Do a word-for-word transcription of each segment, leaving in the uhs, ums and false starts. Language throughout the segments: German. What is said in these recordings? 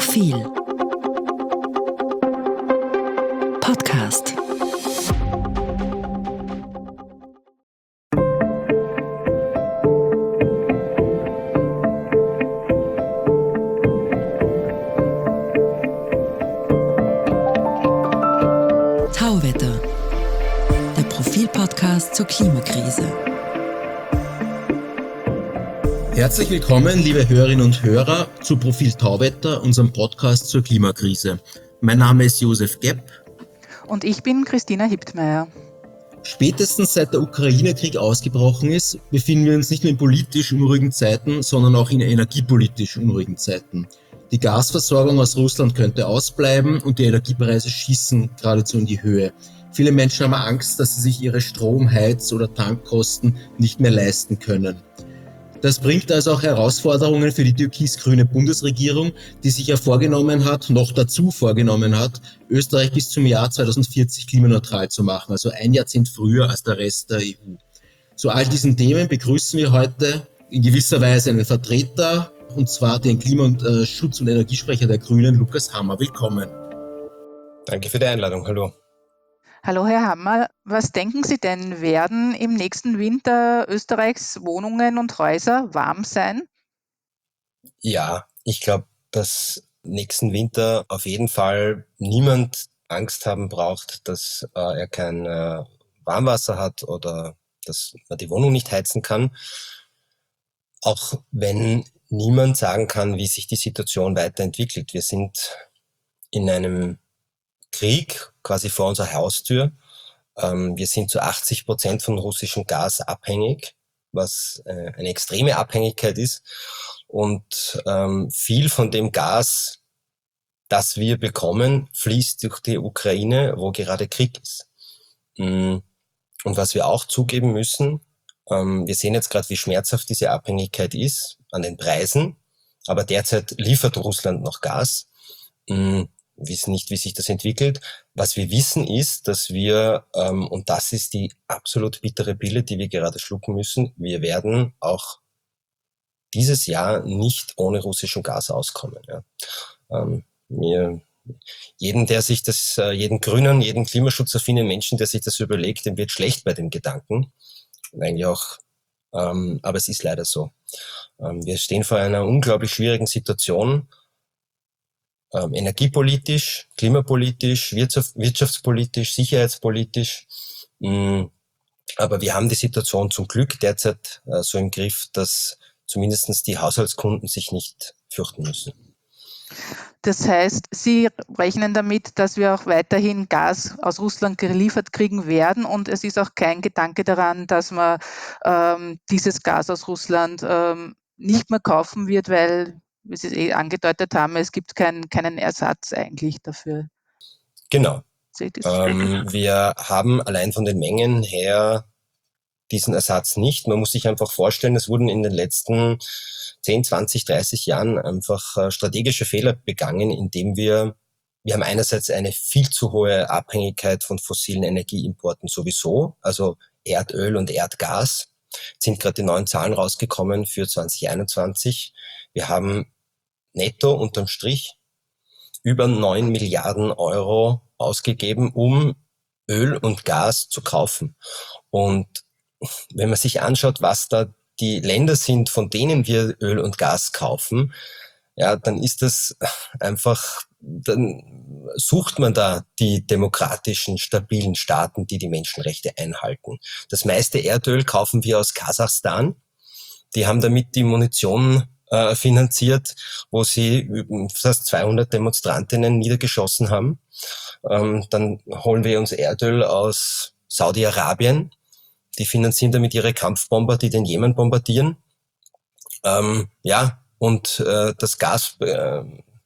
Profil Podcast. Tauwetter, der Profil-Podcast zur Klimakrise. Herzlich willkommen, liebe Hörerinnen und Hörer, zu Profil Tauwetter, unserem Podcast zur Klimakrise. Mein Name ist Josef Gepp. Und ich bin Christina Hiptmeier. Spätestens seit der Ukraine-Krieg ausgebrochen ist, befinden wir uns nicht nur in politisch unruhigen Zeiten, sondern auch in energiepolitisch unruhigen Zeiten. Die Gasversorgung aus Russland könnte ausbleiben und die Energiepreise schießen geradezu in die Höhe. Viele Menschen haben Angst, dass sie sich ihre Strom-, Heiz- oder Tankkosten nicht mehr leisten können. Das bringt also auch Herausforderungen für die türkis-grüne Bundesregierung, die sich ja vorgenommen hat, noch dazu vorgenommen hat, Österreich bis zum Jahr zweitausendvierzig klimaneutral zu machen, also ein Jahrzehnt früher als der Rest der E U. Zu all diesen Themen begrüßen wir heute in gewisser Weise einen Vertreter, und zwar den Klimaschutz- und Energiesprecher der Grünen, Lukas Hammer. Willkommen. Danke für die Einladung. Hallo. Hallo Herr Hammer, was denken Sie denn, werden im nächsten Winter Österreichs Wohnungen und Häuser warm sein? Ja, ich glaube, dass nächsten Winter auf jeden Fall niemand Angst haben braucht, dass äh, er kein äh, Warmwasser hat oder dass man die Wohnung nicht heizen kann. Auch wenn niemand sagen kann, wie sich die Situation weiterentwickelt. Wir sind in einem Krieg quasi vor unserer Haustür. Ähm, wir sind zu achtzig Prozent von russischem Gas abhängig, was äh, eine extreme Abhängigkeit ist. Und ähm, viel von dem Gas, das wir bekommen, fließt durch die Ukraine, wo gerade Krieg ist. Und was wir auch zugeben müssen, ähm, wir sehen jetzt gerade, wie schmerzhaft diese Abhängigkeit ist an den Preisen, aber derzeit liefert Russland noch Gas. Wir wissen nicht, wie sich das entwickelt. Was wir wissen ist, dass wir, ähm, und das ist die absolut bittere Pille, die wir gerade schlucken müssen, wir werden auch dieses Jahr nicht ohne russischem Gas auskommen. Ja. Ähm, wir, jeden, der sich das, äh, jeden grünen, jeden klimaschutzaffinen Menschen, der sich das überlegt, dem wird schlecht bei dem Gedanken. Eigentlich auch, ähm, aber es ist leider so. Ähm, wir stehen vor einer unglaublich schwierigen Situation. Ähm, energiepolitisch, klimapolitisch, wirtschaft, wirtschaftspolitisch, sicherheitspolitisch. Mm, aber wir haben die Situation zum Glück derzeit äh, so im Griff, dass zumindest die Haushaltskunden sich nicht fürchten müssen. Das heißt, Sie rechnen damit, dass wir auch weiterhin Gas aus Russland geliefert kriegen werden und es ist auch kein Gedanke daran, dass man ähm, dieses Gas aus Russland ähm, nicht mehr kaufen wird, weil, wie Sie es eh angedeutet haben, es gibt kein, keinen Ersatz eigentlich dafür. Genau. Ähm, wir haben allein von den Mengen her diesen Ersatz nicht. Man muss sich einfach vorstellen, es wurden in den letzten zehn, zwanzig, dreißig Jahren einfach äh, strategische Fehler begangen, indem wir, wir haben einerseits eine viel zu hohe Abhängigkeit von fossilen Energieimporten sowieso, also Erdöl und Erdgas, sind gerade die neuen Zahlen rausgekommen für zwanzig einundzwanzig. Wir haben netto unterm Strich über neun Milliarden Euro ausgegeben, um Öl und Gas zu kaufen. Und wenn man sich anschaut, was da die Länder sind, von denen wir Öl und Gas kaufen, ja, dann ist das einfach, dann sucht man da die demokratischen, stabilen Staaten, die die Menschenrechte einhalten. Das meiste Erdöl kaufen wir aus Kasachstan. Die haben damit die Munition äh, finanziert, wo sie fast zweihundert Demonstrantinnen niedergeschossen haben. Ähm, dann holen wir uns Erdöl aus Saudi-Arabien. Die finanzieren damit ihre Kampfbomber, die den Jemen bombardieren. Ähm, ja, und äh, das Gas äh,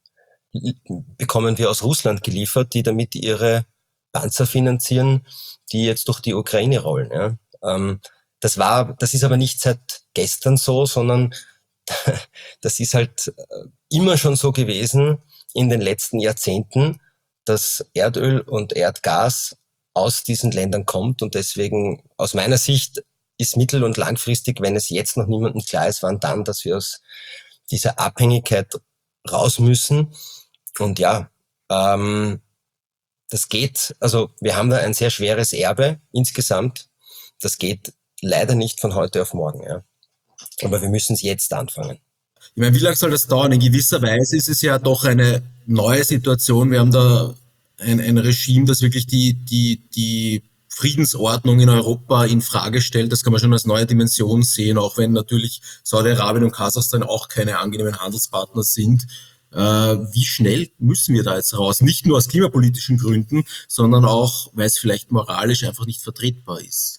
bekommen wir aus Russland geliefert, die damit ihre Panzer finanzieren, die jetzt durch die Ukraine rollen. Ja. Ähm, das war, das ist aber nicht seit gestern so, sondern das ist halt immer schon so gewesen in den letzten Jahrzehnten, dass Erdöl und Erdgas aus diesen Ländern kommt und deswegen aus meiner Sicht ist mittel- und langfristig, wenn es jetzt noch niemandem klar ist, wann dann, dass wir aus dieser Abhängigkeit raus müssen. Und ja, ähm, das geht, also wir haben da ein sehr schweres Erbe insgesamt. Das geht leider nicht von heute auf morgen. Ja. Aber wir müssen es jetzt anfangen. Ich meine, wie lange soll das dauern? In gewisser Weise ist es ja doch eine neue Situation. Wir haben da ein, ein Regime, das wirklich die, die, die Friedensordnung in Europa in Frage stellt. Das kann man schon als neue Dimension sehen, auch wenn natürlich Saudi-Arabien und Kasachstan auch keine angenehmen Handelspartner sind. Äh, wie schnell müssen wir da jetzt raus? Nicht nur aus klimapolitischen Gründen, sondern auch, weil es vielleicht moralisch einfach nicht vertretbar ist.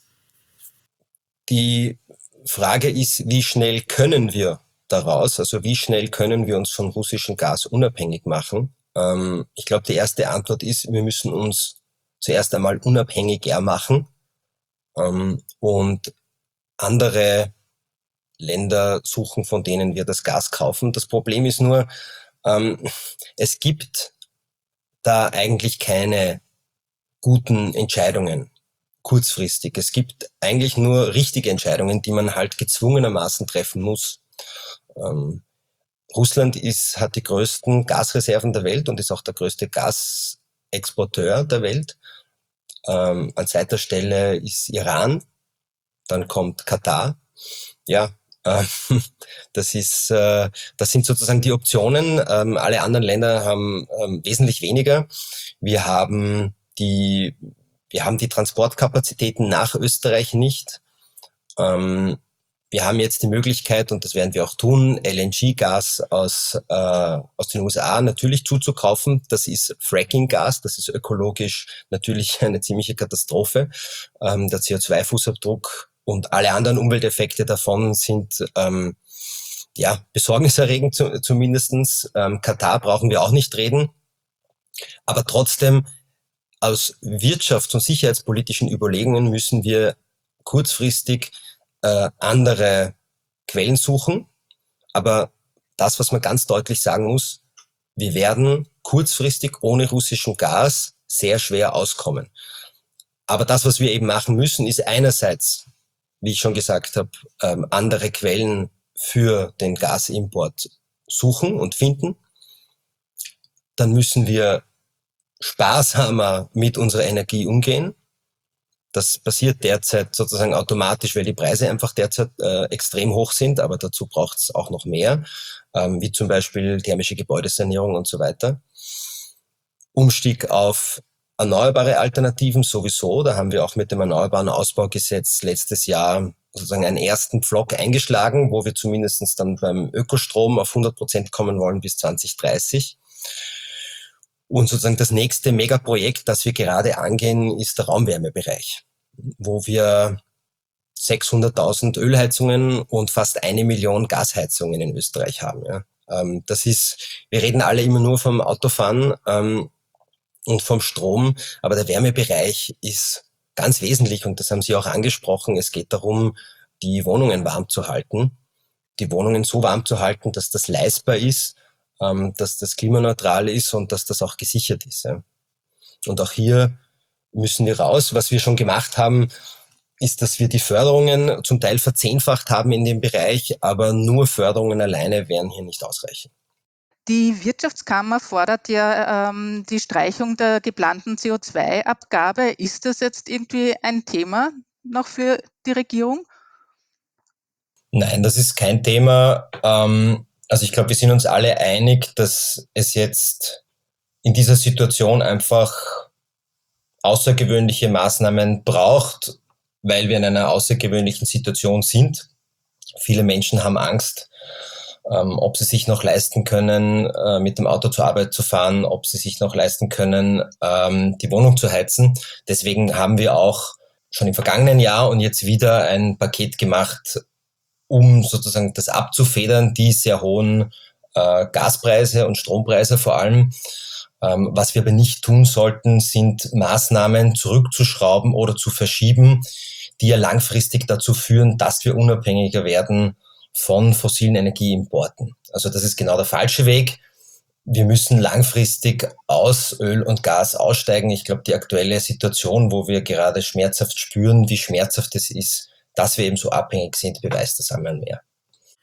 Die Frage ist, wie schnell können wir daraus, also wie schnell können wir uns von russischem Gas unabhängig machen? Ähm, ich glaube, die erste Antwort ist, wir müssen uns zuerst einmal unabhängiger machen ähm, und andere Länder suchen, von denen wir das Gas kaufen. Das Problem ist nur, ähm, es gibt da eigentlich keine guten Entscheidungen kurzfristig. Es gibt eigentlich nur richtige Entscheidungen, die man halt gezwungenermaßen treffen muss. Ähm, Russland ist, hat die größten Gasreserven der Welt und ist auch der größte Gasexporteur der Welt. Ähm, an zweiter Stelle ist Iran, dann kommt Katar. Ja, äh, das ist, äh, das sind sozusagen die Optionen. Ähm, alle anderen Länder haben ähm, wesentlich weniger. Wir haben die, wir haben die Transportkapazitäten nach Österreich nicht. Ähm, Wir haben jetzt die Möglichkeit, und das werden wir auch tun, L N G-Gas aus, äh, aus den U S A natürlich zuzukaufen. Das ist Fracking-Gas, das ist ökologisch natürlich eine ziemliche Katastrophe. Ähm, der C O zwei Fußabdruck und alle anderen Umwelteffekte davon sind ähm, ja besorgniserregend zu, zumindestens. Ähm, Katar brauchen wir auch nicht reden. Aber trotzdem, aus wirtschafts- und sicherheitspolitischen Überlegungen müssen wir kurzfristig Äh, andere Quellen suchen. Aber das, was man ganz deutlich sagen muss, wir werden kurzfristig ohne russischem Gas sehr schwer auskommen. Aber das, was wir eben machen müssen, ist einerseits, wie ich schon gesagt habe, ähm, andere Quellen für den Gasimport suchen und finden. Dann müssen wir sparsamer mit unserer Energie umgehen. Das passiert derzeit sozusagen automatisch, weil die Preise einfach derzeit äh, extrem hoch sind, aber dazu braucht es auch noch mehr, ähm, wie zum Beispiel thermische Gebäudesanierung und so weiter. Umstieg auf erneuerbare Alternativen sowieso, da haben wir auch mit dem Erneuerbaren Ausbaugesetz letztes Jahr sozusagen einen ersten Pflock eingeschlagen, wo wir zumindest dann beim Ökostrom auf hundert Prozent kommen wollen bis zwanzig dreißig. Und sozusagen das nächste Megaprojekt, das wir gerade angehen, ist der Raumwärmebereich, wo wir sechshunderttausend Ölheizungen und fast eine Million Gasheizungen in Österreich haben. Ja. Ähm, das ist, wir reden alle immer nur vom Autofahren ähm, und vom Strom, aber der Wärmebereich ist ganz wesentlich und das haben Sie auch angesprochen. Es geht darum, die Wohnungen warm zu halten, die Wohnungen so warm zu halten, dass das leistbar ist, Ähm, dass das klimaneutral ist und dass das auch gesichert ist. Ja. Und auch hier müssen wir raus. Was wir schon gemacht haben, ist, dass wir die Förderungen zum Teil verzehnfacht haben in dem Bereich, aber nur Förderungen alleine werden hier nicht ausreichen. Die Wirtschaftskammer fordert ja ähm, die Streichung der geplanten C O zwei Abgabe. Ist das jetzt irgendwie ein Thema noch für die Regierung? Nein, das ist kein Thema. Ähm, Also ich glaube, wir sind uns alle einig, dass es jetzt in dieser Situation einfach außergewöhnliche Maßnahmen braucht, weil wir in einer außergewöhnlichen Situation sind. Viele Menschen haben Angst, ähm, ob sie sich noch leisten können, äh, mit dem Auto zur Arbeit zu fahren, ob sie sich noch leisten können, ähm, die Wohnung zu heizen. Deswegen haben wir auch schon im vergangenen Jahr und jetzt wieder ein Paket gemacht, um sozusagen das abzufedern, die sehr hohen äh, Gaspreise und Strompreise vor allem. Ähm, was wir aber nicht tun sollten, sind Maßnahmen zurückzuschrauben oder zu verschieben, die ja langfristig dazu führen, dass wir unabhängiger werden von fossilen Energieimporten. Also das ist genau der falsche Weg. Wir müssen langfristig aus Öl und Gas aussteigen. Ich glaube, die aktuelle Situation, wo wir gerade schmerzhaft spüren, wie schmerzhaft es ist, dass wir eben so abhängig sind, beweist das einmal mehr.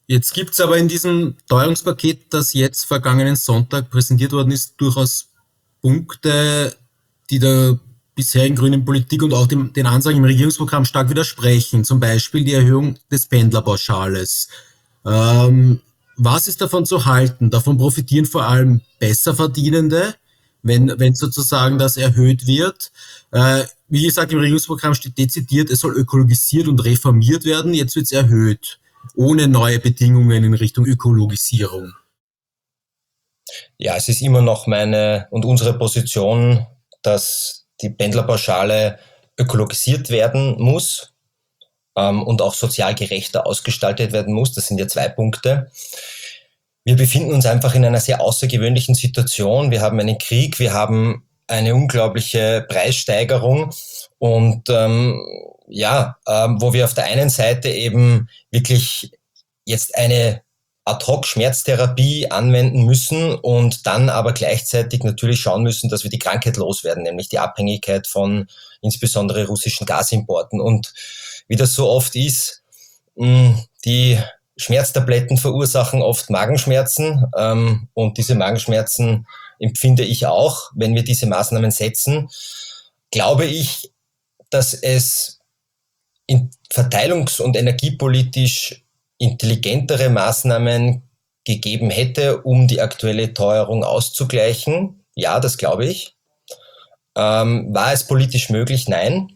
Jetzt gibt es aber in diesem Teuerungspaket, das jetzt vergangenen Sonntag präsentiert worden ist, durchaus Punkte, die der bisherigen grünen Politik und auch dem, den Ansagen im Regierungsprogramm stark widersprechen. Zum Beispiel die Erhöhung des Pendlerpauschales. Ähm, was ist davon zu halten? Davon profitieren vor allem Besserverdienende, wenn, wenn sozusagen das erhöht wird. Äh, wie gesagt, im Regierungsprogramm steht dezidiert, es soll ökologisiert und reformiert werden. Jetzt wird es erhöht, ohne neue Bedingungen in Richtung Ökologisierung. Ja, es ist immer noch meine und unsere Position, dass die Pendlerpauschale ökologisiert werden muss ähm, und auch sozial gerechter ausgestaltet werden muss. Das sind ja zwei Punkte. Wir befinden uns einfach in einer sehr außergewöhnlichen Situation. Wir haben einen Krieg, wir haben eine unglaubliche Preissteigerung und ähm, ja, ähm, wo wir auf der einen Seite eben wirklich jetzt eine Ad-hoc-Schmerztherapie anwenden müssen und dann aber gleichzeitig natürlich schauen müssen, dass wir die Krankheit loswerden, nämlich die Abhängigkeit von insbesondere russischen Gasimporten. Und wie das so oft ist, die Schmerztabletten verursachen oft Magenschmerzen und diese Magenschmerzen empfinde ich auch, wenn wir diese Maßnahmen setzen. Glaube ich, dass es in verteilungs- und energiepolitisch intelligentere Maßnahmen gegeben hätte, um die aktuelle Teuerung auszugleichen. Ja, das glaube ich. Ähm, war es politisch möglich? Nein.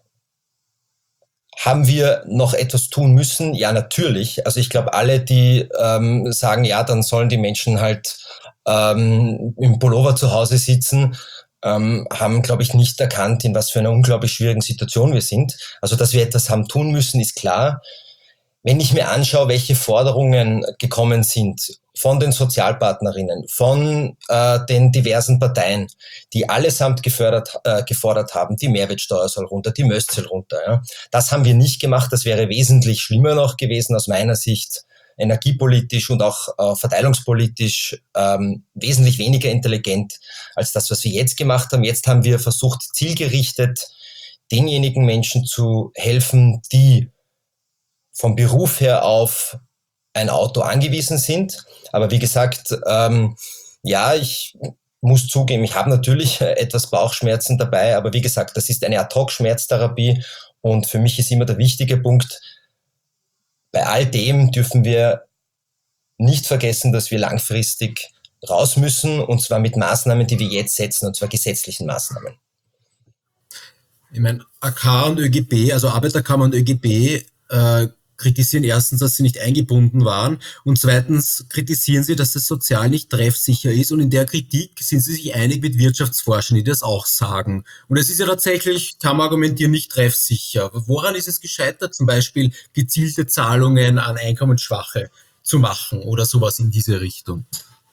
Haben wir noch etwas tun müssen? Ja, natürlich. Also ich glaube, alle, die ähm, sagen, ja, dann sollen die Menschen halt ähm, im Pullover zu Hause sitzen, ähm, haben, glaube ich, nicht erkannt, in was für einer unglaublich schwierigen Situation wir sind. Also, dass wir etwas haben tun müssen, ist klar. Wenn ich mir anschaue, welche Forderungen gekommen sind von den Sozialpartnerinnen, von äh, den diversen Parteien, die allesamt gefördert, äh, gefordert haben, die Mehrwertsteuer soll runter, die Möst soll runter. Ja. Das haben wir nicht gemacht. Das wäre wesentlich schlimmer noch gewesen aus meiner Sicht, energiepolitisch und auch äh, verteilungspolitisch ähm, wesentlich weniger intelligent als das, was wir jetzt gemacht haben. Jetzt haben wir versucht, zielgerichtet denjenigen Menschen zu helfen, die vom Beruf her auf ein Auto angewiesen sind. Aber wie gesagt, ähm, ja, ich muss zugeben, ich habe natürlich etwas Bauchschmerzen dabei, aber wie gesagt, das ist eine Ad-hoc-Schmerztherapie und für mich ist immer der wichtige Punkt, bei all dem dürfen wir nicht vergessen, dass wir langfristig raus müssen und zwar mit Maßnahmen, die wir jetzt setzen, und zwar gesetzlichen Maßnahmen. Ich meine, A K und ÖGB, also Arbeiterkammer und ÖGB, äh, kritisieren erstens, dass sie nicht eingebunden waren und zweitens kritisieren sie, dass es sozial nicht treffsicher ist und in der Kritik sind sie sich einig mit Wirtschaftsforschern, die das auch sagen. Und es ist ja tatsächlich, kann man argumentieren, nicht treffsicher. Woran ist es gescheitert, zum Beispiel gezielte Zahlungen an Einkommensschwache zu machen oder sowas in diese Richtung?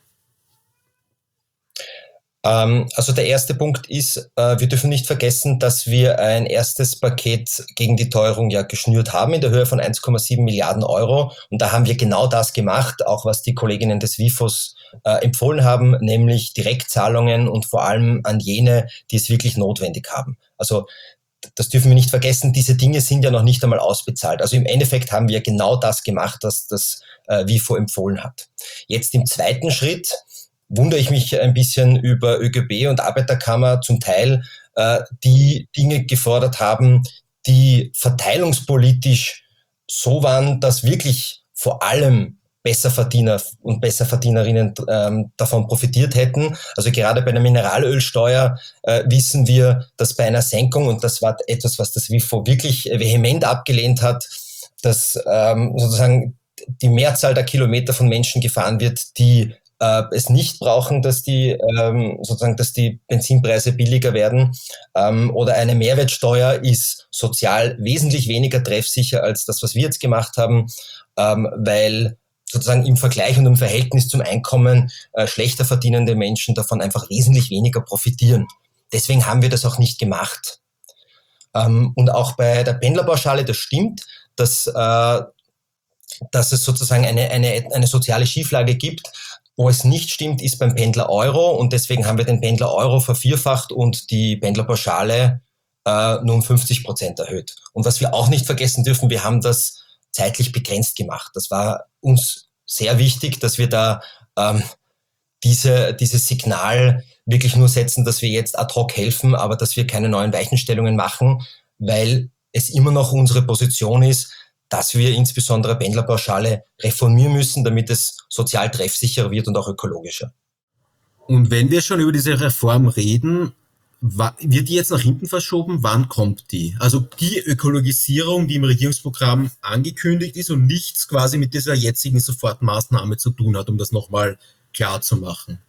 Also der erste Punkt ist, wir dürfen nicht vergessen, dass wir ein erstes Paket gegen die Teuerung ja geschnürt haben in der Höhe von eins Komma sieben Milliarden Euro. Und da haben wir genau das gemacht, auch was die Kolleginnen des W I F Os äh, empfohlen haben, nämlich Direktzahlungen und vor allem an jene, die es wirklich notwendig haben. Also das dürfen wir nicht vergessen, diese Dinge sind ja noch nicht einmal ausbezahlt. Also im Endeffekt haben wir genau das gemacht, was das äh, W I F O empfohlen hat. Jetzt im zweiten Schritt wundere ich mich ein bisschen über ÖGB und Arbeiterkammer zum Teil, äh, die Dinge gefordert haben, die verteilungspolitisch so waren, dass wirklich vor allem Besserverdiener und Besserverdienerinnen ähm, davon profitiert hätten. Also gerade bei der Mineralölsteuer äh, wissen wir, dass bei einer Senkung, und das war etwas, was das W I F O wirklich vehement abgelehnt hat, dass ähm, sozusagen die Mehrzahl der Kilometer von Menschen gefahren wird, die äh, es nicht brauchen, dass die ähm, sozusagen, dass die Benzinpreise billiger werden. Ähm, oder eine Mehrwertsteuer ist sozial wesentlich weniger treffsicher als das, was wir jetzt gemacht haben, ähm, weil sozusagen im Vergleich und im Verhältnis zum Einkommen äh, schlechter verdienende Menschen davon einfach wesentlich weniger profitieren. Deswegen haben wir das auch nicht gemacht. Ähm, und auch bei der Pendlerpauschale, das stimmt, dass, äh, dass es sozusagen eine, eine, eine soziale Schieflage gibt. Wo es nicht stimmt, ist beim Pendler Euro und deswegen haben wir den Pendler Euro vervierfacht und die Pendlerpauschale äh, nur um fünfzig Prozent erhöht. Und was wir auch nicht vergessen dürfen, wir haben das zeitlich begrenzt gemacht. Das war uns sehr wichtig, dass wir da ähm, diese, dieses Signal wirklich nur setzen, dass wir jetzt ad hoc helfen, aber dass wir keine neuen Weichenstellungen machen, weil es immer noch unsere Position ist, dass wir insbesondere Pendlerpauschale reformieren müssen, damit es sozial treffsicherer wird und auch ökologischer. Und wenn wir schon über diese Reform reden, wird die jetzt nach hinten verschoben? Wann kommt die? Also die Ökologisierung, die im Regierungsprogramm angekündigt ist und nichts quasi mit dieser jetzigen Sofortmaßnahme zu tun hat, um das nochmal klar zu machen.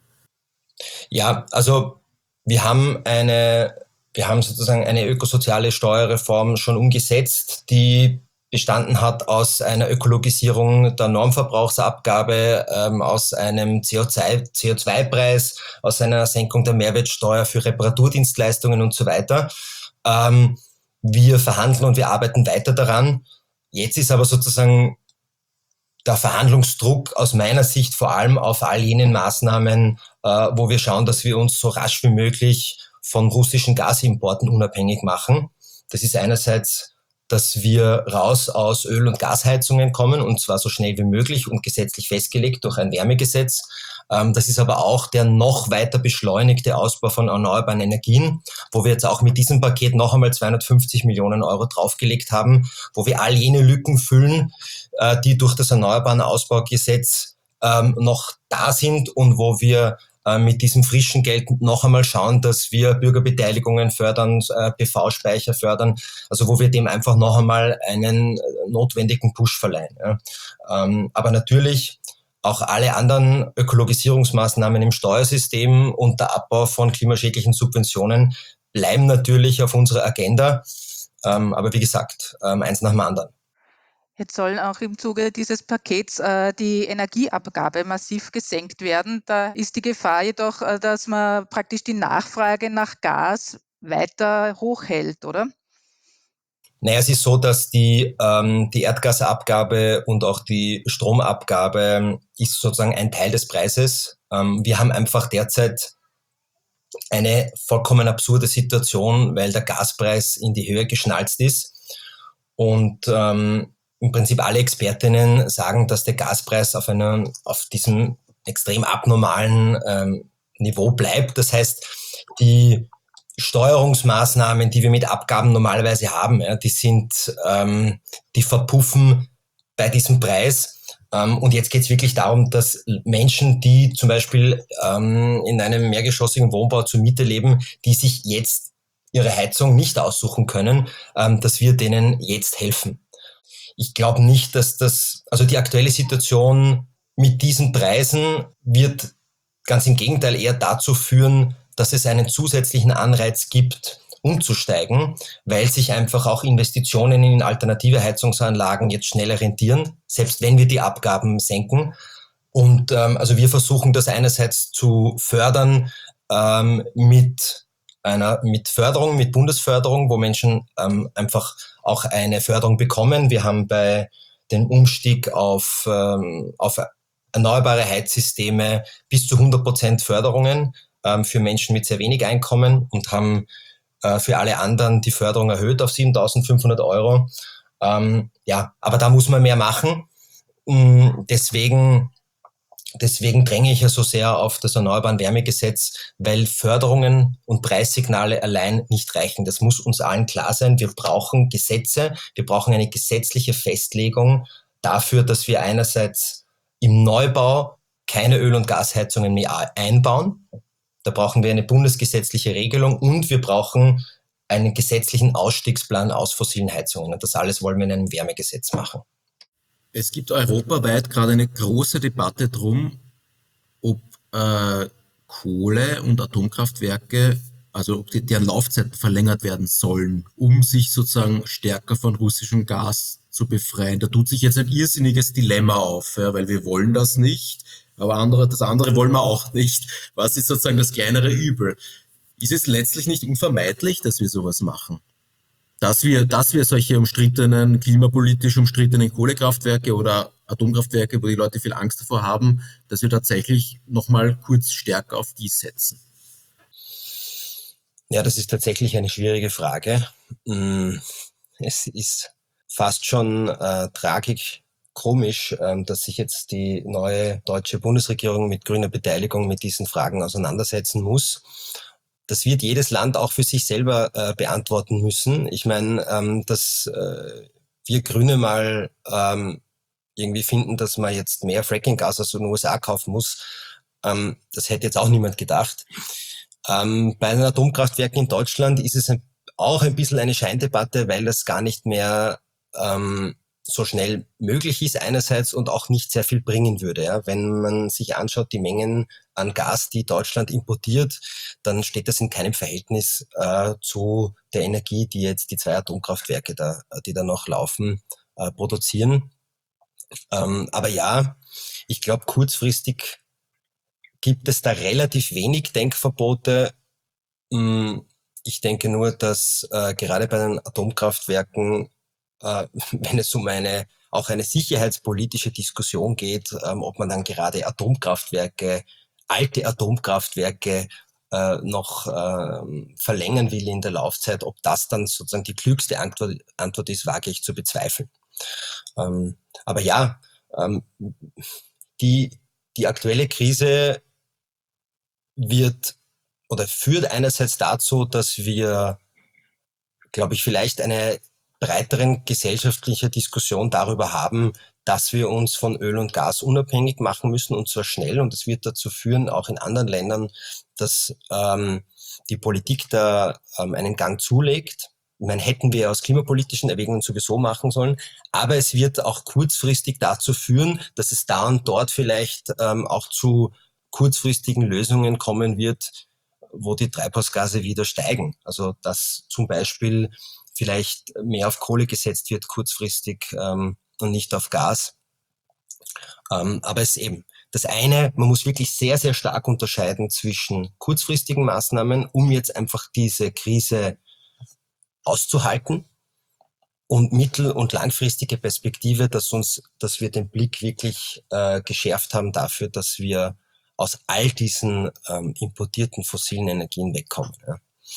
Ja, also wir haben eine, wir haben sozusagen eine ökosoziale Steuerreform schon umgesetzt, die bestanden hat aus einer Ökologisierung der Normverbrauchsabgabe, ähm, aus einem C O zwei Preis, aus einer Senkung der Mehrwertsteuer für Reparaturdienstleistungen und so weiter. Ähm, wir verhandeln und wir arbeiten weiter daran. Jetzt ist aber sozusagen der Verhandlungsdruck aus meiner Sicht vor allem auf all jenen Maßnahmen, äh, wo wir schauen, dass wir uns so rasch wie möglich von russischen Gasimporten unabhängig machen. Das ist einerseits, dass wir raus aus Öl- und Gasheizungen kommen, und zwar so schnell wie möglich und gesetzlich festgelegt durch ein Wärmegesetz. Das ist aber auch der noch weiter beschleunigte Ausbau von erneuerbaren Energien, wo wir jetzt auch mit diesem Paket noch einmal zweihundertfünfzig Millionen Euro draufgelegt haben, wo wir all jene Lücken füllen, die durch das Erneuerbaren Ausbaugesetz noch da sind und wo wir mit diesem frischen Geld noch einmal schauen, dass wir Bürgerbeteiligungen fördern, P V-Speicher fördern, also wo wir dem einfach noch einmal einen notwendigen Push verleihen. Aber natürlich auch alle anderen Ökologisierungsmaßnahmen im Steuersystem und der Abbau von klimaschädlichen Subventionen bleiben natürlich auf unserer Agenda. Aber wie gesagt, eins nach dem anderen. Jetzt soll auch im Zuge dieses Pakets äh, die Energieabgabe massiv gesenkt werden. Da ist die Gefahr jedoch, äh, dass man praktisch die Nachfrage nach Gas weiter hochhält, oder? Naja, es ist so, dass die, ähm, die Erdgasabgabe und auch die Stromabgabe ist sozusagen ein Teil des Preises. Ähm, wir haben einfach derzeit eine vollkommen absurde Situation, weil der Gaspreis in die Höhe geschnalzt ist und ähm, im Prinzip alle Expertinnen sagen, dass der Gaspreis auf einem, auf diesem extrem abnormalen ähm, Niveau bleibt. Das heißt, die Steuerungsmaßnahmen, die wir mit Abgaben normalerweise haben, ja, die sind, ähm, die verpuffen bei diesem Preis. Ähm, und jetzt geht es wirklich darum, dass Menschen, die zum Beispiel ähm, in einem mehrgeschossigen Wohnbau zur Miete leben, die sich jetzt ihre Heizung nicht aussuchen können, ähm, dass wir denen jetzt helfen. Ich glaube nicht, dass das, also die aktuelle Situation mit diesen Preisen wird ganz im Gegenteil eher dazu führen, dass es einen zusätzlichen Anreiz gibt, umzusteigen, weil sich einfach auch Investitionen in alternative Heizungsanlagen jetzt schneller rentieren, selbst wenn wir die Abgaben senken. Und ähm, also wir versuchen das einerseits zu fördern ähm, mit einer mit Förderung, mit Bundesförderung, wo Menschen ähm, einfach auch eine Förderung bekommen. Wir haben bei dem Umstieg auf, ähm, auf erneuerbare Heizsysteme bis zu hundert Prozent Förderungen ähm, für Menschen mit sehr wenig Einkommen und haben äh, für alle anderen die Förderung erhöht auf siebentausendfünfhundert Euro. Ähm, ja, aber da muss man mehr machen. Ähm, deswegen Deswegen dränge ich ja so sehr auf das Erneuerbaren Wärmegesetz, weil Förderungen und Preissignale allein nicht reichen. Das muss uns allen klar sein. Wir brauchen Gesetze, wir brauchen eine gesetzliche Festlegung dafür, dass wir einerseits im Neubau keine Öl- und Gasheizungen mehr einbauen. Da brauchen wir eine bundesgesetzliche Regelung und wir brauchen einen gesetzlichen Ausstiegsplan aus fossilen Heizungen. Und das alles wollen wir in einem Wärmegesetz machen. Es gibt europaweit gerade eine große Debatte drum, ob äh, Kohle- und Atomkraftwerke, also ob die, deren Laufzeiten verlängert werden sollen, um sich sozusagen stärker von russischem Gas zu befreien. Da tut sich jetzt ein irrsinniges Dilemma auf, ja, weil wir wollen das nicht, aber andere, das andere wollen wir auch nicht. Was ist sozusagen das kleinere Übel? Ist es letztlich nicht unvermeidlich, dass wir sowas machen? Dass wir, dass wir solche umstrittenen, klimapolitisch umstrittenen Kohlekraftwerke oder Atomkraftwerke, wo die Leute viel Angst davor haben, dass wir tatsächlich nochmal kurz stärker auf die setzen? Ja, das ist tatsächlich eine schwierige Frage. Es ist fast schon äh, tragikomisch, äh, dass sich jetzt die neue deutsche Bundesregierung mit grüner Beteiligung mit diesen Fragen auseinandersetzen muss. Das wird jedes Land auch für sich selber äh, beantworten müssen. Ich meine, ähm, dass äh, wir Grüne mal ähm, irgendwie finden, dass man jetzt mehr Fracking-Gas aus den U S A kaufen muss, ähm, das hätte jetzt auch niemand gedacht. Ähm, bei den Atomkraftwerken in Deutschland ist es ein, auch ein bisschen eine Scheindebatte, weil das gar nicht mehr ähm, so schnell möglich ist einerseits und auch nicht sehr viel bringen würde. Ja. Wenn man sich anschaut, die Mengen an Gas, die Deutschland importiert, dann steht das in keinem Verhältnis äh, zu der Energie, die jetzt die zwei Atomkraftwerke, da, die da noch laufen, äh, produzieren. Ähm, aber ja, ich glaube, kurzfristig gibt es da relativ wenig Denkverbote. Ich denke nur, dass äh, gerade bei den Atomkraftwerken, äh, wenn es um eine auch eine sicherheitspolitische Diskussion geht, ähm, ob man dann gerade Atomkraftwerke, alte Atomkraftwerke äh, noch äh, verlängern will in der Laufzeit, ob das dann sozusagen die klügste Antwort, Antwort ist, wage ich zu bezweifeln. Ähm, aber ja, ähm, die, die aktuelle Krise wird oder führt einerseits dazu, dass wir, glaube ich, vielleicht eine breiteren gesellschaftliche Diskussion darüber haben, dass wir uns von Öl und Gas unabhängig machen müssen und zwar schnell. Und das wird dazu führen, auch in anderen Ländern, dass ähm, die Politik da ähm, einen Gang zulegt. Ich meine, hätten wir aus klimapolitischen Erwägungen sowieso machen sollen. Aber es wird auch kurzfristig dazu führen, dass es da und dort vielleicht ähm, auch zu kurzfristigen Lösungen kommen wird, wo die Treibhausgase wieder steigen. Also dass zum Beispiel vielleicht mehr auf Kohle gesetzt wird kurzfristig ähm, und nicht auf Gas. Ähm, aber es ist eben das eine, man muss wirklich sehr, sehr stark unterscheiden zwischen kurzfristigen Maßnahmen, um jetzt einfach diese Krise auszuhalten und mittel- und langfristige Perspektive, dass uns, dass wir den Blick wirklich äh, geschärft haben dafür, dass wir aus all diesen ähm, importierten fossilen Energien wegkommen. Ja.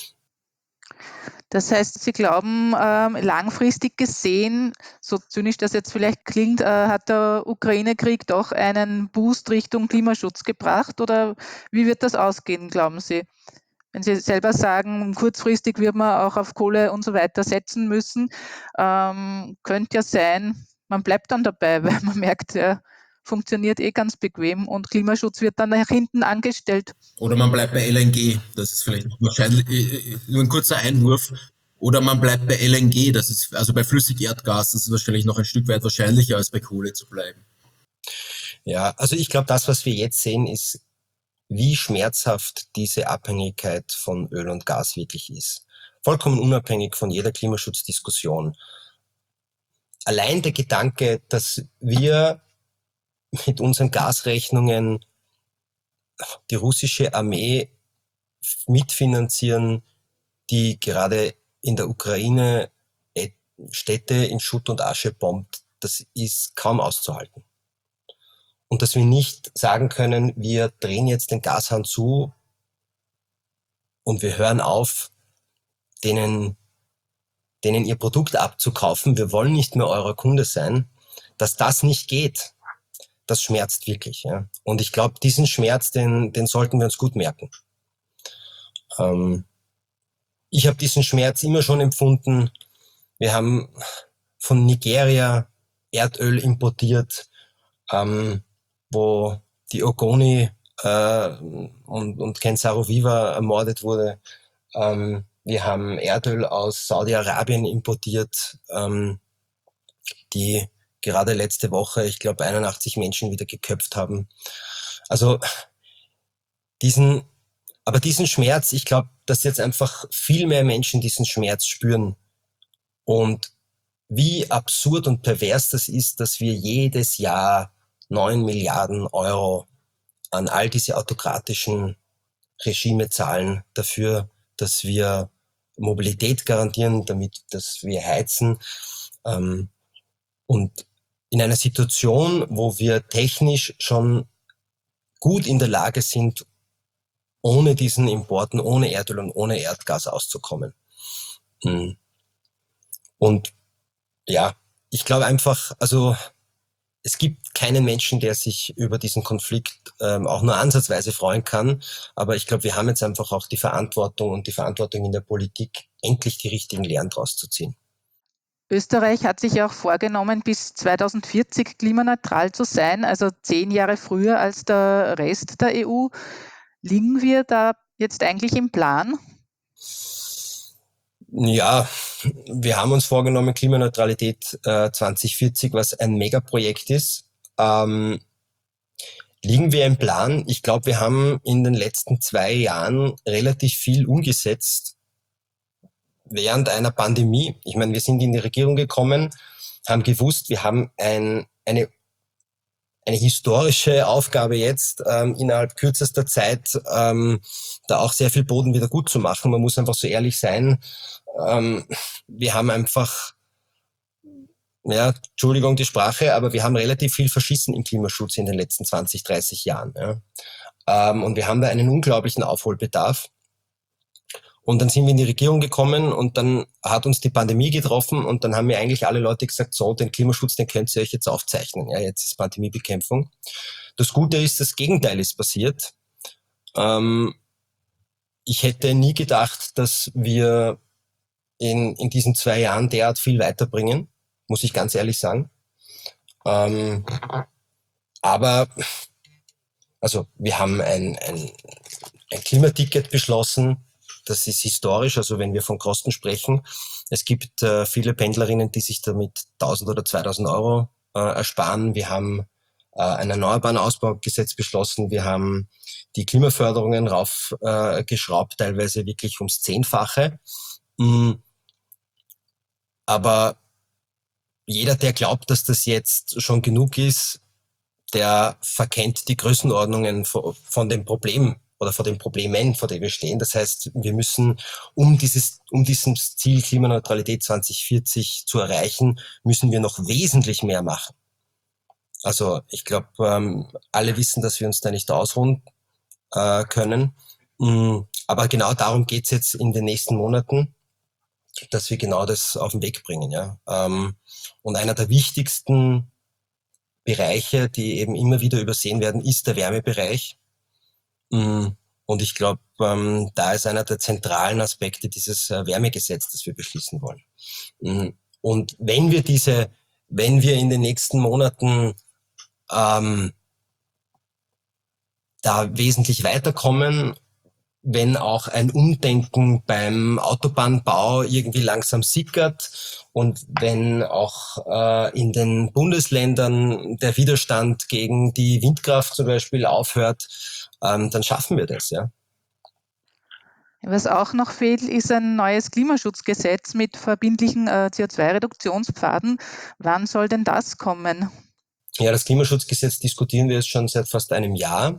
Das heißt, Sie glauben, ähm, langfristig gesehen, so zynisch das jetzt vielleicht klingt, äh, hat der Ukraine-Krieg doch einen Boost Richtung Klimaschutz gebracht? Oder wie wird das ausgehen, glauben Sie? Wenn Sie selber sagen, kurzfristig wird man auch auf Kohle und so weiter setzen müssen, ähm, könnte ja sein, man bleibt dann dabei, weil man merkt, ja, funktioniert eh ganz bequem und Klimaschutz wird dann nach hinten angestellt. Oder man bleibt bei L N G, das ist vielleicht wahrscheinlich äh, nur ein kurzer Einwurf. Oder man bleibt bei L N G, das ist also bei Flüssigerdgas, das ist wahrscheinlich noch ein Stück weit wahrscheinlicher als bei Kohle zu bleiben. Ja, also ich glaube, das, was wir jetzt sehen, ist, wie schmerzhaft diese Abhängigkeit von Öl und Gas wirklich ist. Vollkommen unabhängig von jeder Klimaschutzdiskussion. Allein der Gedanke, dass wir mit unseren Gasrechnungen die russische Armee mitfinanzieren, die gerade in der Ukraine Städte in Schutt und Asche bombt, das ist kaum auszuhalten. Und dass wir nicht sagen können, wir drehen jetzt den Gashahn zu und wir hören auf, denen, denen ihr Produkt abzukaufen, wir wollen nicht mehr euer Kunde sein, dass das nicht geht, das schmerzt wirklich. Ja. Und ich glaube, diesen Schmerz, den, den sollten wir uns gut merken. Ähm, ich habe diesen Schmerz immer schon empfunden. Wir haben von Nigeria Erdöl importiert, ähm, wo die Ogoni äh, und, und Ken Saro-Wiwa ermordet wurde. Ähm, wir haben Erdöl aus Saudi-Arabien importiert, ähm, die gerade letzte Woche, ich glaube, einundachtzig Menschen wieder geköpft haben. Also diesen, aber diesen Schmerz, ich glaube, dass jetzt einfach viel mehr Menschen diesen Schmerz spüren. Und wie absurd und pervers das ist, dass wir jedes Jahr neun Milliarden Euro an all diese autokratischen Regime zahlen dafür, dass wir Mobilität garantieren, damit, dass wir heizen. Ähm, und in einer Situation, wo wir technisch schon gut in der Lage sind, ohne diesen Importen, ohne Erdöl und ohne Erdgas auszukommen. Und ja, ich glaube einfach, also es gibt keinen Menschen, der sich über diesen Konflikt ähm, auch nur ansatzweise freuen kann. Aber ich glaube, wir haben jetzt einfach auch die Verantwortung und die Verantwortung in der Politik, endlich die richtigen Lehren draus zu ziehen. Österreich hat sich ja auch vorgenommen, bis zweitausendvierzig klimaneutral zu sein, also zehn Jahre früher als der Rest der E U. Liegen wir da jetzt eigentlich im Plan? Ja, wir haben uns vorgenommen, Klimaneutralität äh, zwanzig vierzig, was ein Megaprojekt ist. Ähm, liegen wir im Plan? Ich glaube, wir haben in den letzten zwei Jahren relativ viel umgesetzt während einer Pandemie. Ich meine, wir sind in die Regierung gekommen, haben gewusst, wir haben ein, eine eine historische Aufgabe jetzt, ähm, innerhalb kürzester Zeit ähm, da auch sehr viel Boden wieder gut zu machen. Man muss einfach so ehrlich sein. Ähm, wir haben einfach, ja, Entschuldigung die Sprache, aber wir haben relativ viel verschissen im Klimaschutz in den letzten zwanzig, dreißig Jahren. Ja. Ähm, und wir haben da einen unglaublichen Aufholbedarf. Und dann sind wir in die Regierung gekommen und dann hat uns die Pandemie getroffen und dann haben mir eigentlich alle Leute gesagt, so, den Klimaschutz, den könnt ihr euch jetzt aufzeichnen. Ja, jetzt ist Pandemiebekämpfung. Das Gute ist, das Gegenteil ist passiert. Ähm, ich hätte nie gedacht, dass wir in, in diesen zwei Jahren derart viel weiterbringen, muss ich ganz ehrlich sagen. Ähm, aber, also, wir haben ein, ein, ein Klimaticket beschlossen. Das ist historisch, also wenn wir von Kosten sprechen. Es gibt äh, viele Pendlerinnen, die sich damit tausend oder zweitausend Euro äh, ersparen. Wir haben äh, ein erneuerbaren Ausbaugesetz beschlossen. Wir haben die Klimaförderungen raufgeschraubt, äh, teilweise wirklich ums Zehnfache. Mm. Aber jeder, der glaubt, dass das jetzt schon genug ist, der verkennt die Größenordnungen von, von dem Problem oder vor den Problemen, vor denen wir stehen. Das heißt, wir müssen, um dieses, um dieses Ziel Klimaneutralität zwanzig vierzig zu erreichen, müssen wir noch wesentlich mehr machen. Also ich glaube, ähm, alle wissen, dass wir uns da nicht ausruhen äh, können. Mm, aber genau darum geht's jetzt in den nächsten Monaten, dass wir genau das auf den Weg bringen. Ja. Ähm, und einer der wichtigsten Bereiche, die eben immer wieder übersehen werden, ist der Wärmebereich. Und ich glaube, ähm, da ist einer der zentralen Aspekte dieses äh, Wärmegesetz, das wir beschließen wollen. Und wenn wir diese, wenn wir in den nächsten Monaten ähm, da wesentlich weiterkommen, wenn auch ein Umdenken beim Autobahnbau irgendwie langsam sickert und wenn auch äh, in den Bundesländern der Widerstand gegen die Windkraft zum Beispiel aufhört, ähm, dann schaffen wir das, ja. Was auch noch fehlt, ist ein neues Klimaschutzgesetz mit verbindlichen äh, C O zwei Reduktionspfaden. Wann soll denn das kommen? Ja, das Klimaschutzgesetz diskutieren wir jetzt schon seit fast einem Jahr.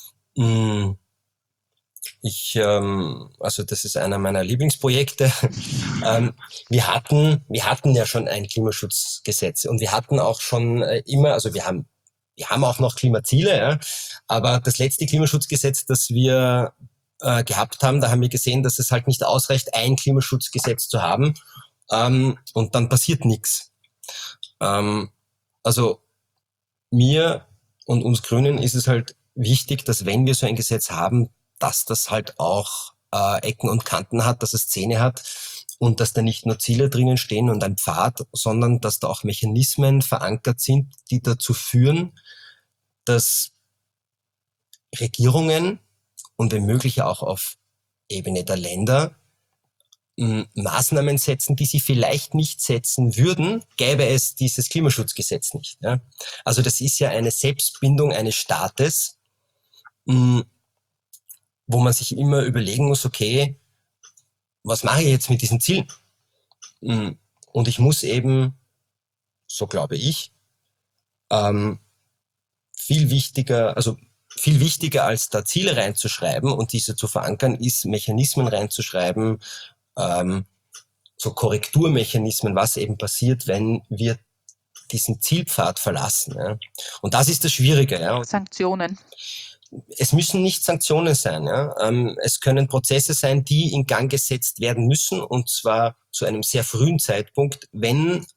Ich, ähm, also das ist einer meiner Lieblingsprojekte. ähm, wir hatten, wir hatten ja schon ein Klimaschutzgesetz und wir hatten auch schon äh, immer, also wir haben, wir haben auch noch Klimaziele, ja, aber das letzte Klimaschutzgesetz, das wir äh, gehabt haben, da haben wir gesehen, dass es halt nicht ausreicht, ein Klimaschutzgesetz zu haben, ähm, und dann passiert nichts. Ähm, also mir und uns Grünen ist es halt wichtig, dass wenn wir so ein Gesetz haben, dass das halt auch äh, Ecken und Kanten hat, dass es Zähne hat und dass da nicht nur Ziele drinnen stehen und ein Pfad, sondern dass da auch Mechanismen verankert sind, die dazu führen, dass Regierungen und wenn möglich auch auf Ebene der Länder m, Maßnahmen setzen, die sie vielleicht nicht setzen würden, gäbe es dieses Klimaschutzgesetz nicht. Ja? Also das ist ja eine Selbstbindung eines Staates, m, wo man sich immer überlegen muss, okay, was mache ich jetzt mit diesen Zielen? Und ich muss eben, so glaube ich, ähm, viel wichtiger, also viel wichtiger als da Ziele reinzuschreiben und diese zu verankern, ist Mechanismen reinzuschreiben, ähm, so Korrekturmechanismen, was eben passiert, wenn wir diesen Zielpfad verlassen. Ja. Und das ist das Schwierige. Ja. Sanktionen. Es müssen nicht Sanktionen sein. Ja. Ähm, es können Prozesse sein, die in Gang gesetzt werden müssen, und zwar zu einem sehr frühen Zeitpunkt, wenn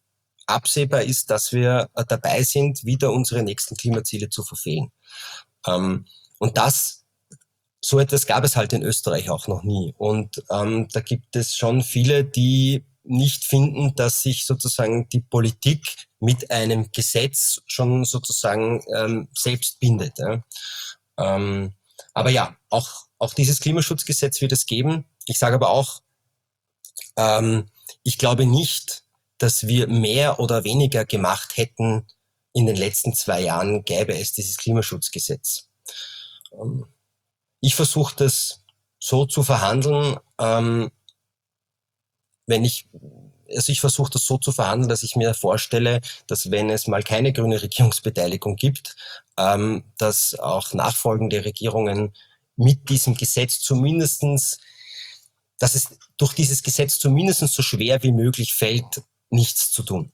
absehbar ist, dass wir äh, dabei sind, wieder unsere nächsten Klimaziele zu verfehlen. Ähm, und das, so etwas gab es halt in Österreich auch noch nie. Und ähm, da gibt es schon viele, die nicht finden, dass sich sozusagen die Politik mit einem Gesetz schon sozusagen ähm, selbst bindet. Ja. Ähm, aber ja, auch, auch dieses Klimaschutzgesetz wird es geben. Ich sage aber auch, ähm, ich glaube nicht, dass wir mehr oder weniger gemacht hätten in den letzten zwei Jahren, gäbe es dieses Klimaschutzgesetz. Ähm, ich versuche das so zu verhandeln, ähm, wenn ich, also ich versuche das so zu verhandeln, dass ich mir vorstelle, dass wenn es mal keine grüne Regierungsbeteiligung gibt, ähm, dass auch nachfolgende Regierungen mit diesem Gesetz zumindestens, dass es durch dieses Gesetz zumindest so schwer wie möglich fällt, nichts zu tun.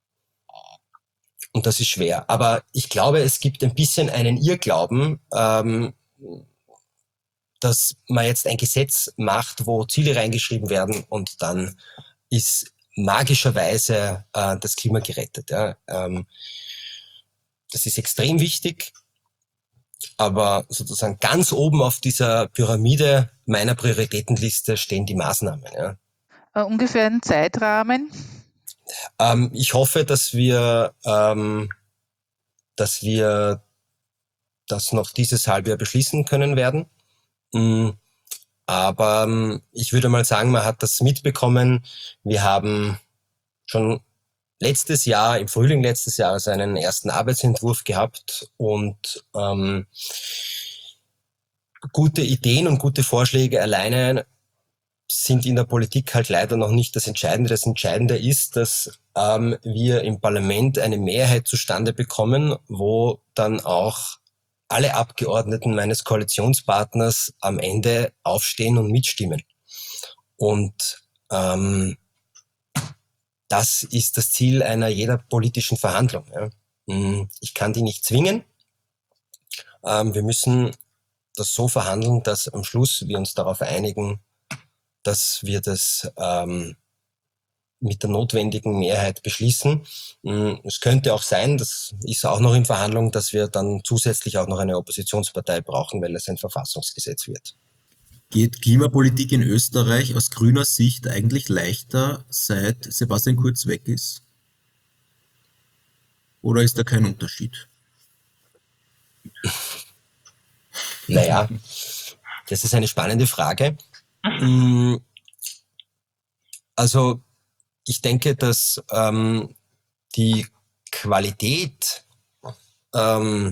Und das ist schwer. Aber ich glaube, es gibt ein bisschen einen Irrglauben, ähm, dass man jetzt ein Gesetz macht, wo Ziele reingeschrieben werden und dann ist magischerweise äh, das Klima gerettet. Ja. Ähm, das ist extrem wichtig, aber sozusagen ganz oben auf dieser Pyramide meiner Prioritätenliste stehen die Maßnahmen. Ja. Uh, ungefähr einen Zeitrahmen? Ähm, ich hoffe, dass wir, ähm, dass wir das noch dieses Halbjahr beschließen können werden. Mm, aber ähm, ich würde mal sagen, man hat das mitbekommen. Wir haben schon letztes Jahr, im Frühling letztes Jahres, einen ersten Arbeitsentwurf gehabt und ähm, gute Ideen und gute Vorschläge alleine sind in der Politik halt leider noch nicht das Entscheidende. Das Entscheidende ist, dass ähm, wir im Parlament eine Mehrheit zustande bekommen, wo dann auch alle Abgeordneten meines Koalitionspartners am Ende aufstehen und mitstimmen. Und ähm, das ist das Ziel einer jeder politischen Verhandlung. Ja. Ich kann die nicht zwingen. Ähm, wir müssen das so verhandeln, dass am Schluss wir uns darauf einigen, dass wir das ähm, mit der notwendigen Mehrheit beschließen. Es könnte auch sein, das ist auch noch in Verhandlung, dass wir dann zusätzlich auch noch eine Oppositionspartei brauchen, weil es ein Verfassungsgesetz wird. Geht Klimapolitik in Österreich aus grüner Sicht eigentlich leichter, seit Sebastian Kurz weg ist? Oder ist da kein Unterschied? Naja, das ist eine spannende Frage. Also ich denke, dass ähm, die Qualität ähm,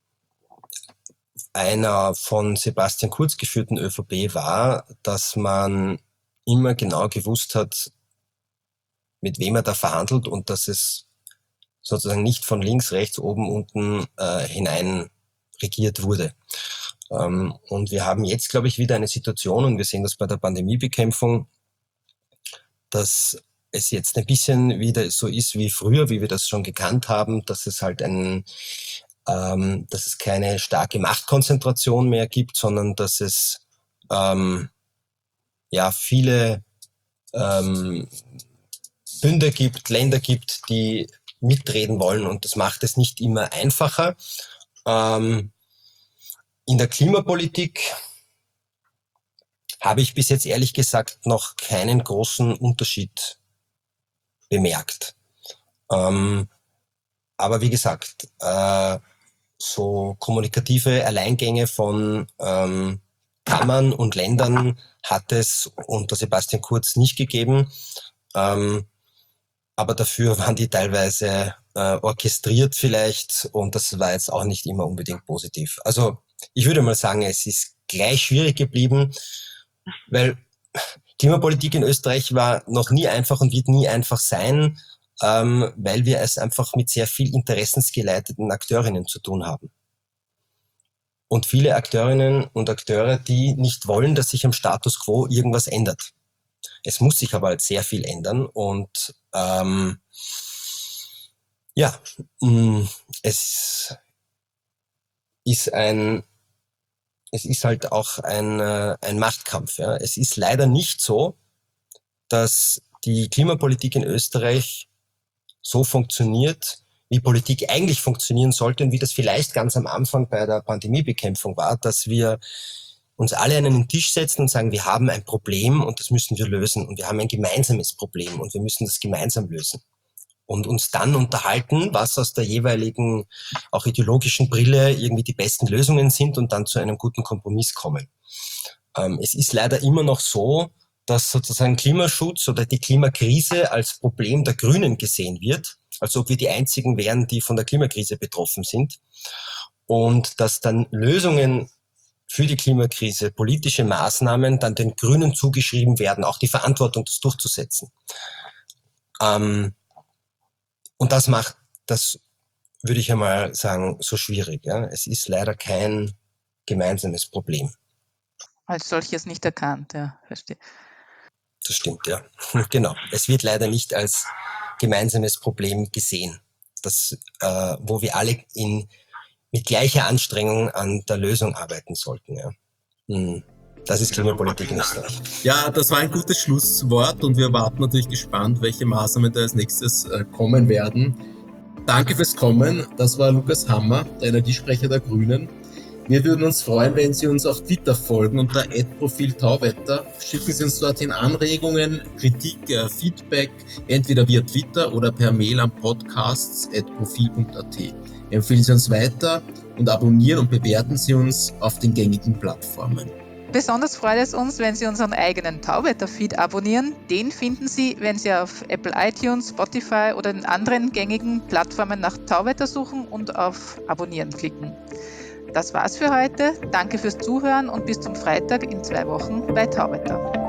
einer von Sebastian Kurz geführten ÖVP war, dass man immer genau gewusst hat, mit wem er da verhandelt und dass es sozusagen nicht von links, rechts, oben, unten äh, hinein regiert wurde. Ähm, und wir haben jetzt, glaube ich, wieder eine Situation, und wir sehen das bei der Pandemiebekämpfung, dass es jetzt ein bisschen wieder so ist wie früher, wie wir das schon gekannt haben, dass es halt ein, ähm, dass es keine starke Machtkonzentration mehr gibt, sondern dass es ähm, ja viele ähm, Bünde gibt, Länder gibt, die mitreden wollen, und das macht es nicht immer einfacher. Ähm, in der Klimapolitik habe ich bis jetzt ehrlich gesagt noch keinen großen Unterschied bemerkt. Ähm, aber wie gesagt, äh, so kommunikative Alleingänge von ähm, Kammern und Ländern hat es unter Sebastian Kurz nicht gegeben. Ähm, aber dafür waren die teilweise äh, orchestriert vielleicht, und das war jetzt auch nicht immer unbedingt positiv. Also ich würde mal sagen, es ist gleich schwierig geblieben, weil Klimapolitik in Österreich war noch nie einfach und wird nie einfach sein, ähm, weil wir es einfach mit sehr viel interessensgeleiteten Akteurinnen zu tun haben. Und viele Akteurinnen und Akteure, die nicht wollen, dass sich am Status quo irgendwas ändert. Es muss sich aber halt sehr viel ändern, und ähm, ja, mh, es ist ein Es ist halt auch ein, äh, ein Machtkampf. Ja. Es ist leider nicht so, dass die Klimapolitik in Österreich so funktioniert, wie Politik eigentlich funktionieren sollte und wie das vielleicht ganz am Anfang bei der Pandemiebekämpfung war, dass wir uns alle an einen Tisch setzen und sagen, wir haben ein Problem und das müssen wir lösen und wir haben ein gemeinsames Problem und wir müssen das gemeinsam lösen. Und uns dann unterhalten, was aus der jeweiligen, auch ideologischen Brille irgendwie die besten Lösungen sind und dann zu einem guten Kompromiss kommen. Ähm, es ist leider immer noch so, dass sozusagen Klimaschutz oder die Klimakrise als Problem der Grünen gesehen wird, als ob wir die einzigen wären, die von der Klimakrise betroffen sind. Und dass dann Lösungen für die Klimakrise, politische Maßnahmen dann den Grünen zugeschrieben werden, auch die Verantwortung, das durchzusetzen. Ähm, und das macht das, würde ich einmal sagen, so schwierig. Ja? Es ist leider kein gemeinsames Problem. Als solches nicht erkannt, ja, verstehe. Das stimmt, ja. Genau. Es wird leider nicht als gemeinsames Problem gesehen, das, äh, wo wir alle in, mit gleicher Anstrengung an der Lösung arbeiten sollten. Ja. Hm. Das ist Klimapolitik in Österreich. Ja, das war ein gutes Schlusswort und wir warten natürlich gespannt, welche Maßnahmen da als nächstes äh, kommen werden. Danke fürs Kommen. Das war Lukas Hammer, der Energiesprecher der Grünen. Wir würden uns freuen, wenn Sie uns auf Twitter folgen unter at profil tauwetter. Schicken Sie uns dorthin Anregungen, Kritik, Feedback, entweder via Twitter oder per Mail an podcasts at profil punkt at. Empfehlen Sie uns weiter und abonnieren und bewerten Sie uns auf den gängigen Plattformen. Besonders freut es uns, wenn Sie unseren eigenen Tauwetter-Feed abonnieren. Den finden Sie, wenn Sie auf Apple iTunes, Spotify oder den anderen gängigen Plattformen nach Tauwetter suchen und auf Abonnieren klicken. Das war's für heute. Danke fürs Zuhören und bis zum Freitag in zwei Wochen bei Tauwetter.